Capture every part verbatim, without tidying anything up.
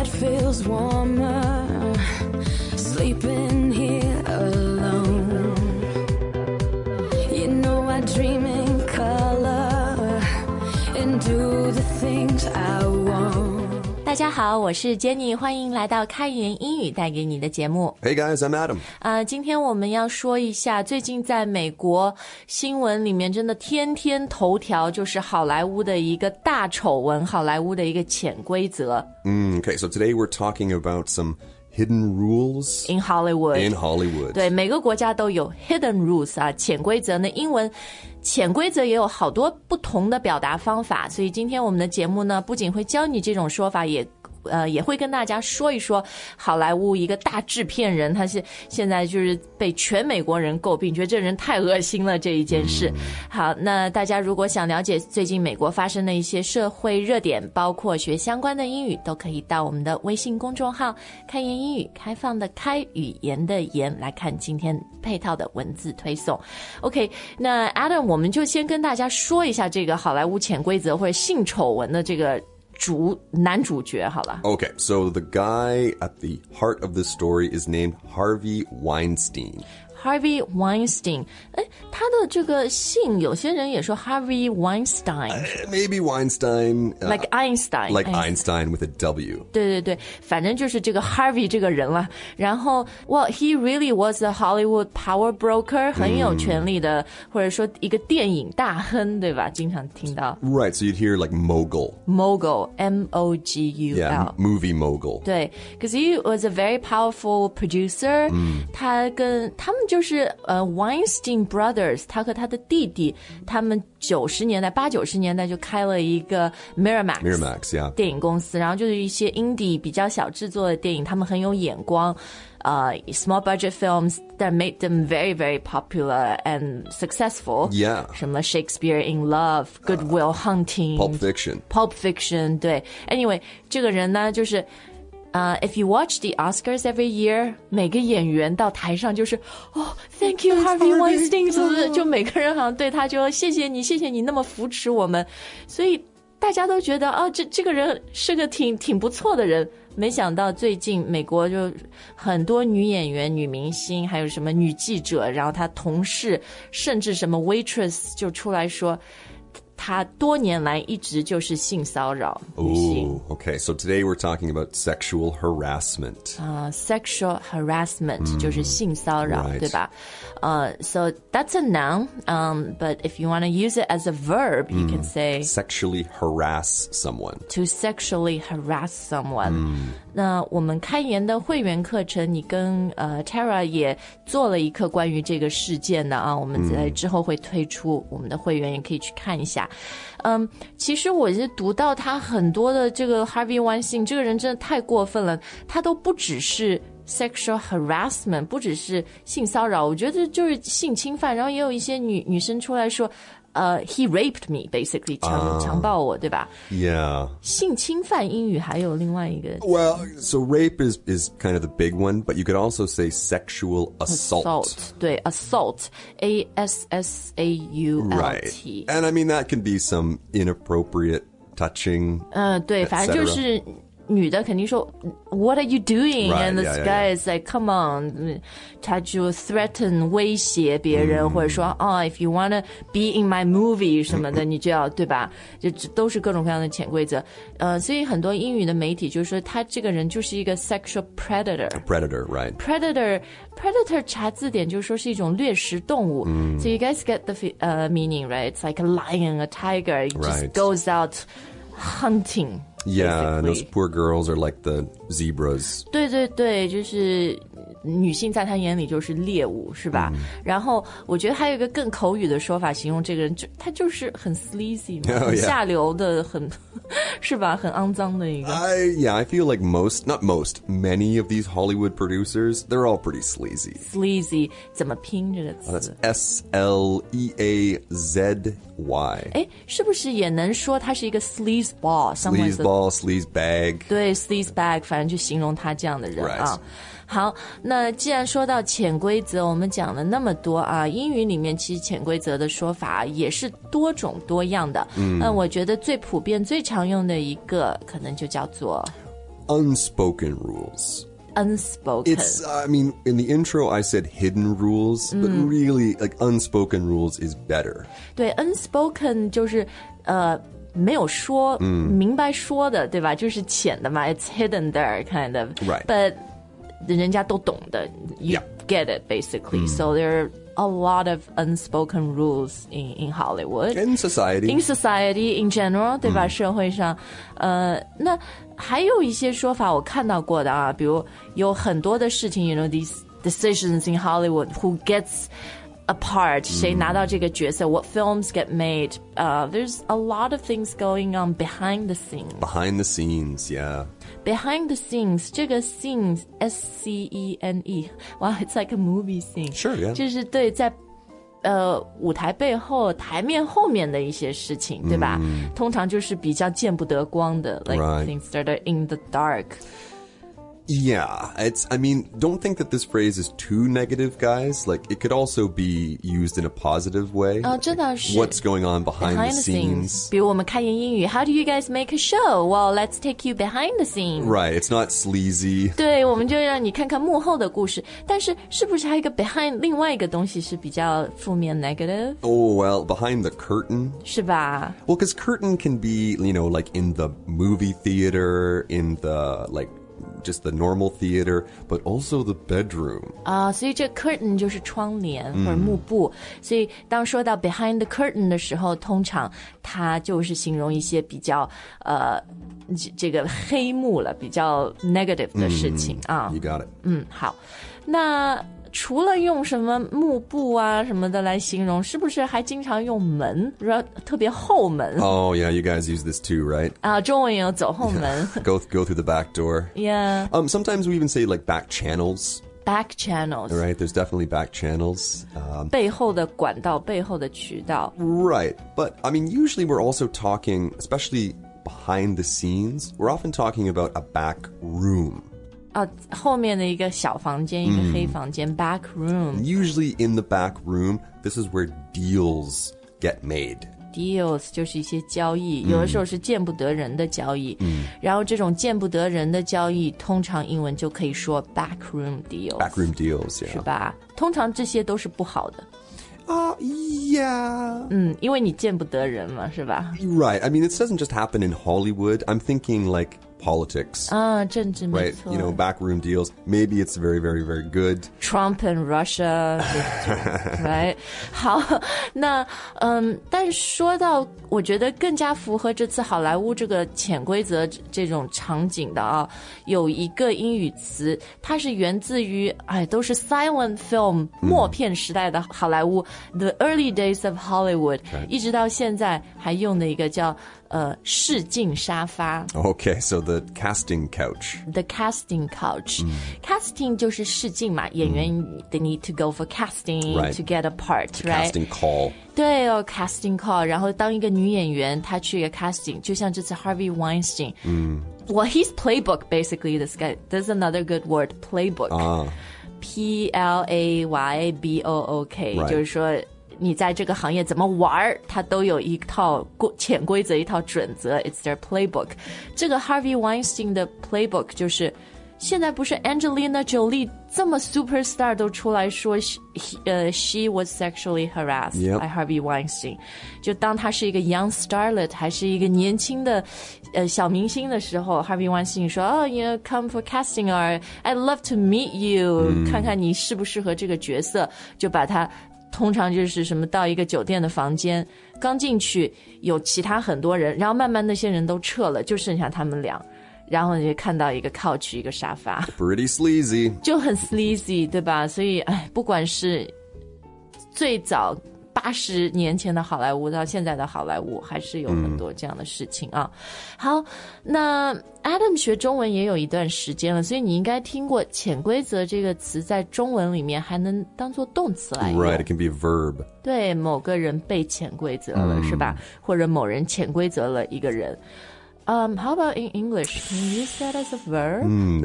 bed feels warmer sleeping here alone. You know I dream in color and do the things I want. 大家好，我是 Jenny， 欢迎来到开言英语带给你的节目。 Hey guys, I'm Adam. 呃，今天我们要说一下，最近在美国新闻里面真的天天头条就是好莱坞的一个大丑闻，好莱坞的一个潜规则。 Mm, okay, so today we're talking about some hidden rules in Hollywood. In Hollywood. 对，每个国家都有 hidden rules 啊，潜规则呢，英文潜规则也有好多不同的表达方法，所以今天我们的节目呢，不仅会教你这种说法，也呃，也会跟大家说一说好莱坞一个大制片人，他是现在就是被全美国人诟病，觉得这人太恶心了这一件事。好，那大家如果想了解最近美国发生的一些社会热点，包括学相关的英语，都可以到我们的微信公众号开言英语，开放的开，语言的言，来看今天配套的文字推送。 OK， 那 Adam 我们就先跟大家说一下这个好莱坞潜规则或者性丑闻的这个主男主角好了。 Okay, so the guy at the heart of this story is named Harvey Weinstein. Harvey Weinstein， 哎，他的这个姓有些人也说 Harvey Weinstein， uh, Maybe Weinstein uh, like Einstein Like Einstein with a W. 对对对，反正就是这个 Harvey 这个人了。然后 Well, he really was a Hollywood power broker， 很有权力的、嗯、或者说一个电影大亨，对吧？经常听到 Right, so you'd hear like mogul. Mogul, M O G U L. Yeah, movie mogul. 对 because he was a very powerful producer、嗯、他跟他们就是呃 Weinstein Brothers， 他和他的弟弟，他们九十年代八九十年代就开了一个 Miramax Miramax, yeah. 电影公司，然后就是一些 indie 比较小制作的电影，他们很有眼光，呃 small budget films that made them very very popular and successful. Yeah. 什么 Shakespeare in Love, Good Will Hunting, Pulp Fiction. Pulp Fiction, 对 Anyway 这个人呢就是Uh, if you watch the Oscars every year， 每个演员到台上就是哦、oh, Thank you Harvey Weinstein， 是不是？就每个人好像对他就谢谢你谢谢你那么扶持我们，所以大家都觉得哦这这个人是个挺挺不错的人。没想到最近美国就很多女演员女明星还有什么女记者，然后她同事甚至什么 waitress 就出来说他多年来一直就是性骚扰女性。 Oh, okay, so today we're talking about sexual harassment. Uh, sexual harassment、嗯、就是性骚扰、right. 对吧、uh, So that's a noun、um, But if you want to use it as a verb、嗯、You can say Sexually harass someone. To sexually harass someone、嗯、那我们开言的会员课程你跟、呃、Tara 也做了一课关于这个事件的啊，我们在之后会推出、嗯、我们的会员也可以去看一下。嗯，其实我是读到他很多的这个 Harvey Weinstein 这个人真的太过分了，他都不只是 sexual harassment， 不只是性骚扰，我觉得就是性侵犯，然后也有一些女女生出来说呃、uh, he raped me basically 强、uh, 强暴我，对吧？ Yeah. 性侵犯英语还有另外一个 Well, so rape is, is kind of the big one, but you could also say sexual assault. Assault, 对 assault, A S S A U L T. Right. And I mean, that can be some inappropriate touching. 呃，对，反正就是女的肯定说 What are you doing、right, and this yeah, guy yeah. is like come on， 他就 threaten 威胁别人、嗯、或者说哦、oh, if you wanna be in my movie 什么的你就要对吧，就都是各种各样的潜规则。呃，所以很多英语的媒体就是说他这个人就是一个 sexual predator predator right predator predator 查字典就是说是一种掠食动物、嗯、so you guys get the、uh, meaning right, it's like a lion, a tiger, it just right. goes out hunting. Yeah, those poor girls are like the zebras. 对对对，就是女性在他眼里就是猎物，是吧、嗯、然后我觉得还有一个更口语的说法形容这个人，就他就是很 sleazy 嘛、oh, 很下流的，很是吧，很肮脏的一个。 I, yeah, I feel like most, not most, many of these Hollywood producers, they're all pretty sleazy. Sleazy 怎么拼这个词、 oh, That's S L E A Z Y. 哎，是不是也能说他是一个 sleaze ball? Sleaze ball, sleaze bag. 对 sleaze bag 反正就形容他这样的人、right. 啊。好，那既然说到潜规则，我们讲了那么多啊，英语里面其实潜规则的说法也是多种多样的。嗯，那我觉得最普遍最常用的一个可能就叫做 unspoken rules. Unspoken. It's, I mean, in the intro I said hidden rules, but really, like, unspoken rules is better. 对 unspoken 就是呃没有说、明白说的，对吧？就是浅的嘛 ，it's hidden there kind of. Right. But 人家都懂的 you Yeah. get it basically. So there are a lot of unspoken rules in in Hollywood. In society. In society in general, 对吧？社会上，呃，那还有一些说法我看到过的啊，比如有很多的事情 ，you know these decisions in Hollywood, who gets a part, 谁拿到这个角色 what films get made. Uh, there's a lot of things going on behind the scenes. Behind the scenes, yeah. Behind the scenes, 这个 scenes, S C E N E. Wow, it's like a movie scene. Sure, yeah. 就是对在呃舞台背后台面后面的一些事情，对吧？通常就是比较见不得光的 like Right. things that are in the dark. Yeah, it's, I mean, don't think that this phrase is too negative, guys. Like, it could also be used in a positive way. 哦，这倒是 What's going on behind, behind the the scenes. scenes. 比如我们开言英语 How do you guys make a show? Well, let's take you behind the scenes. Right, it's not sleazy. 对，我们就让你看看幕后的故事。但是是不是还有一个 behind 另外一个东西是比较负面 negative? Oh, well, behind the curtain. 是吧？ Well, because curtain can be, you know, like in the movie theater, in the, like, just the normal theater, but also the bedroom. 啊、所以这 curtain 就是窗帘或者幕布、所以当说到 behind the curtain 的时候，通常它就是形容一些比较呃这这个黑幕了，比较 negative 的事情、啊。 You got it. 嗯，好，那除了用什么幕布啊什么的来形容，是不是还经常用门，特别后门 Oh, yeah, you guys use this too, right? 啊？中文也有走后门。 Go go through the back door. Yeah, Um, sometimes we even say, like, back channels, back channels. right? There's definitely back channels. Um, 背后的管道，背后的渠道。 right. But, I mean, usually we're also talking, especially behind the scenes, we're often talking about a back room. 啊，后面的一个小房间，一个黑房间、back room Usually in the back room, this is where deals get made. deals 就是一些交易，有的时候是见不得人的交易，然后这种见不得人的交易，通常英文就可以说 back room deals， Back room deals, 是 yeah. 吧？通常这些都是不好的， Uh, yeah. 嗯，因为你见不得人嘛，是吧？ Right. I mean, it doesn't just happen in Hollywood. I'm thinking, like, politics. 啊，政治没 Right, 错 you know, backroom deals. Maybe it's very, very, very good. Trump and Russia, right? 好，那嗯，但说到我觉得更加符合这次好莱坞这个潜规则这种场景的啊，有一个英语词，它是源自于哎，都是 silent film 默片时代的好莱坞、the early days of Hollywood，、一直到现在还用的一个叫呃试镜沙发。 Okay, so the casting couch. The casting couch. Casting 就是试镜嘛，演员 they need to go for casting Right. to get a part, right? Casting call. 对哦 casting call. 然后当一个女演员，她去一个 casting， 就像这次 Harvey Weinstein. Well, he's playbook basically. This guy. There's another good word, playbook. Ah. P L A Y B O O K. Right. 就是说你在这个行业怎么玩，它都有一套潜规则，一套准则。It's their playbook. 这个 Harvey Weinstein 的 playbook 就是现在不是 Angelina Jolie 这么 superstar 都出来说 she, 呃 she was sexually harassed Yep. by Harvey Weinstein. 就当她是一个 young starlet 还是一个年轻的呃小明星的时候 Harvey Weinstein 说 Oh, you know, come for casting or I'd love to meet you、看看你适不适合这个角色，就把他通常就是什么到一个酒店的房间，刚进去有其他很多人，然后慢慢那些人都撤了，就剩下他们俩，然后你就看到一个 couch 一个沙发， Pretty sleazy. 就很 sleazy， 对吧？所以哎，不管是最早八十年前的好莱坞到现在的好莱坞，还是有很多这样的事情啊。好，那 Adam 学中文也有一段时间了，所以你应该听过潜规则这个词在中文里面还能当作动词来用。 Right, it can be a verb. 对，某个人被潜规则了、是吧？或者某人潜规则了一个人。Um, how about in English? Can you use that as a verb?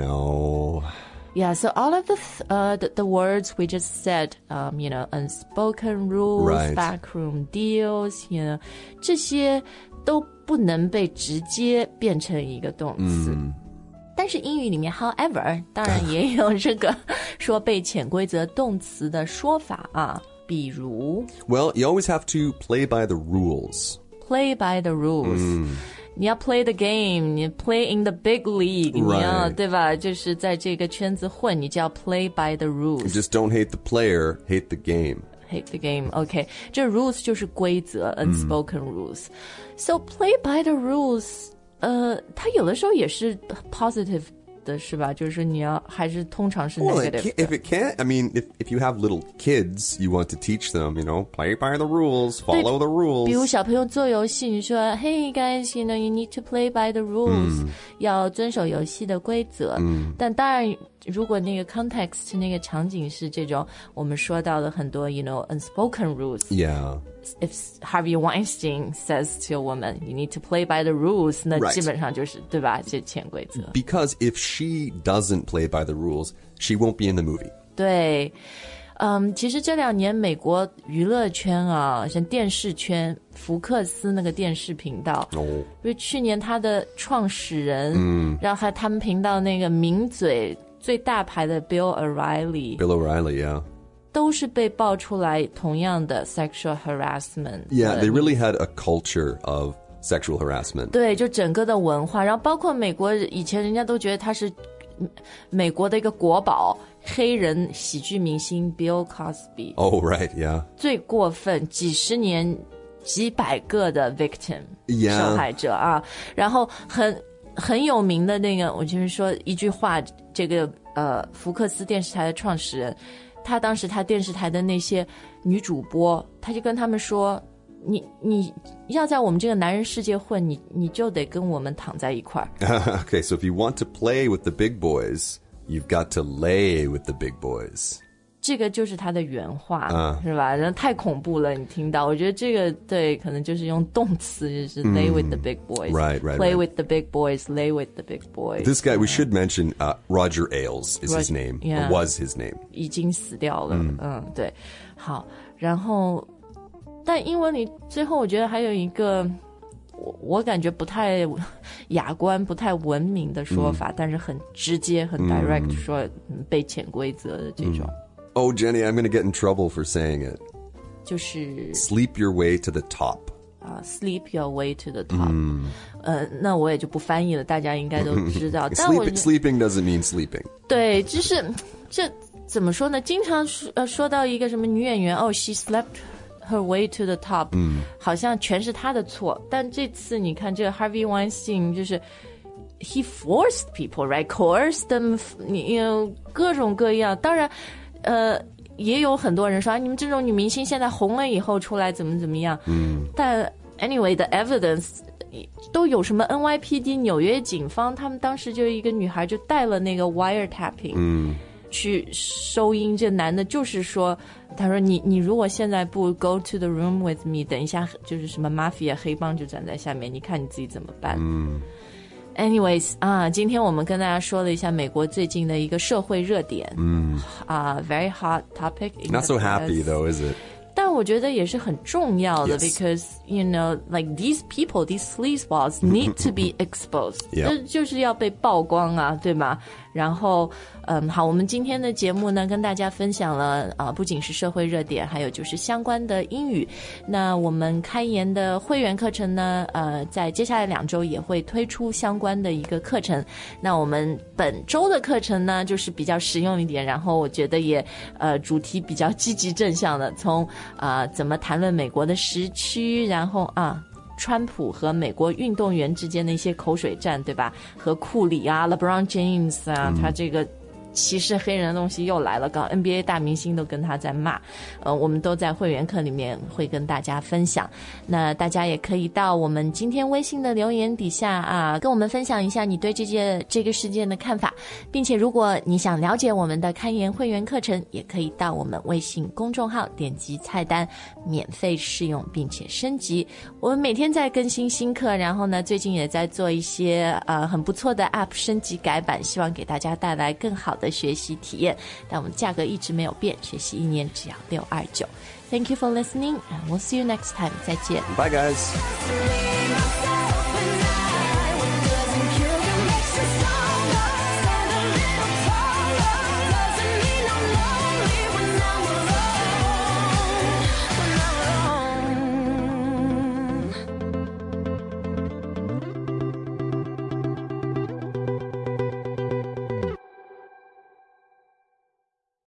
No. Yeah, so all of the uh the, the words we just said, um, you know, unspoken rules, Right. backroom deals, you know, 这些都不能被直接变成一个动词。 但是英语里面 however 当然也有这个说背潜规则动词的说法啊，比如 Well, you always have to play by the rules. play by the rules、嗯、你要 play the game, 你 play in the big league、right. 你要对吧，就是在这个圈子混，你就要 play by the rules. Just don't hate the player, hate the game. Hate the game, OK. 这 rules 就是规则、嗯、unspoken rules. So play by the rules, 呃，它有的时候也是 positive的是吧，就是你要还是通常是 negative。 Well, if it can't, I mean, if, if you have little kids, you want to teach them, you know, play by the rules, follow the rules. 比如小朋友做游戏，你说 Hey guys, you know, you need to play by the rules、嗯、要遵守游戏的规则、嗯、但当然如果那个 context 那个场景是这种我们说到的很多 you know unspoken rules. Yeah. If Harvey Weinstein says to a woman, you need to play by the rules, 那基本上就是、right. 对吧，这潜规则。 Because if she doesn't play by the rules, she won't be in the movie. 对，嗯，其实这两年美国娱乐圈啊，像电视圈，福克斯那个电视频道，哦，因为去年他的创始人，嗯，然后还他们频道那个名嘴最大牌的 Bill O'Reilly， Bill O'Reilly, yeah. 都是被爆出来同样的 sexual harassment. Yeah, they really had a culture of sexual harassment. 对，就整个的文化，然后包括美国以前人家都觉得他是美国的一个国宝，黑人喜剧明星 Bill Cosby. Oh, right, yeah. 最过分，几十年几百个的 victim、 yeah. 受害者啊，然后很很有名的那个，我就是说一句话，这个呃福克斯电视台的创始人。他当时他电视台的那些女主播，他就跟他们说，你你要在我们这个男人世界混，你你就得跟我们躺在一块儿。 Okay, so if you want to play with the big boys, you've got to lay with the big boys. 这个就是他的原话、uh, 是吧？然后太恐怖了，你听到？我觉得这个对，可能就是用动词，就是 lay with the big boys, right, right, play right. with the big boys, lay with the big boys. This guy, we should mention uh, Roger Ailes is his name, yeah. or was his name. 已经死掉了，嗯, 嗯，对。好，然后，但英文里最后我觉得还有一个。我, 我感觉不太雅观不太文明的说法、嗯、但是很直接很 direct、嗯、说背潜规则的这种、嗯、 Oh Jenny, I'm going to get in trouble for saying it. 就是 Sleep your way to the top. 啊、uh, Sleep your way to the top、嗯、呃，那我也就不翻译了，大家应该都知道但我 Sleep, Sleeping doesn't mean sleeping. 对，就是这怎么说呢，经常说、呃、说到一个什么女演员哦 she slept her way to the top、嗯、好像全是她的错，但这次你看这个 Harvey Weinstein 就是 he forced people, right? Coerced them, you know, 各种各样。当然呃，也有很多人说、啊、你们这种女明星现在红了以后出来怎么怎么样、嗯、但 anyway the evidence 都有什么 N Y P D 纽约警方他们当时就一个女孩就带了那个 wiretapping、嗯去收音，这男的就是说，他说你你如果现在不 go to the room with me， 等一下就是什么 mafia 黑帮就站在下面，你看你自己怎么办？嗯 ，anyways 啊，今天我们跟大家说了一下美国最近的一个社会热点，嗯啊、uh, ，very hot topic. Not so happy though, is it? 但我觉得也是很重要的 yes. because you know like these people, these sleazeballs need to be exposed. 就就是要被曝光啊，对吗？然后嗯，好，我们今天的节目呢跟大家分享了啊、呃，不仅是社会热点，还有就是相关的英语。那我们开研的会员课程呢，呃，在接下来两周也会推出相关的一个课程。那我们本周的课程呢，就是比较实用一点，然后我觉得也呃主题比较积极正向的，从啊、呃、怎么谈论美国的时区，然后啊。川普和美国运动员之间的一些口水战，对吧？和库里啊 LeBron James 啊、嗯、他这个歧视黑人的东西又来了，搞 N B A 大明星都跟他在骂，呃，我们都在会员课里面会跟大家分享。那大家也可以到我们今天微信的留言底下啊，跟我们分享一下你对这件这个事件的看法，并且如果你想了解我们的开研会员课程，也可以到我们微信公众号点击菜单免费试用并且升级。我们每天在更新新课，然后呢，最近也在做一些呃很不错的 App 升级改版，希望给大家带来更好的学习体验，但我们价格一直没有变，学习一年只要六二九。Thank you for listening, and we'll see you next time. 再见。 Bye, guys.